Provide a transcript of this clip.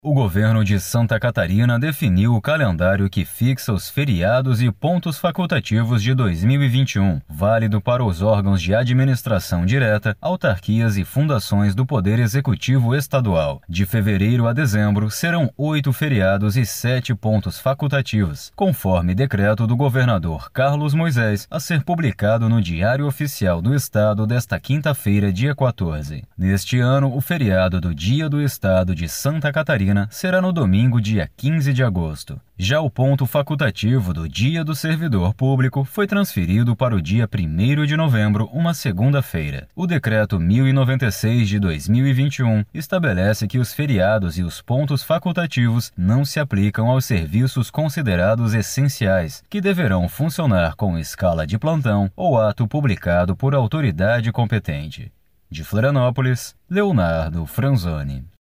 O governo de Santa Catarina definiu o calendário que fixa os feriados e pontos facultativos de 2021, válido para os órgãos de administração direta, autarquias e fundações do Poder Executivo Estadual. De fevereiro a dezembro, serão 8 feriados e 7 pontos facultativos, conforme decreto do governador Carlos Moisés, a ser publicado no Diário Oficial do Estado desta quinta-feira, dia 14. Neste ano, o feriado do Dia do Estado de Santa Catarina será no domingo, dia 15 de agosto. Já o ponto facultativo do Dia do Servidor Público foi transferido para o dia 1º de novembro, uma segunda-feira. O Decreto 1096 de 2021 estabelece que os feriados e os pontos facultativos não se aplicam aos serviços considerados essenciais, que deverão funcionar com escala de plantão ou ato publicado por autoridade competente. De Florianópolis, Leonardo Franzoni.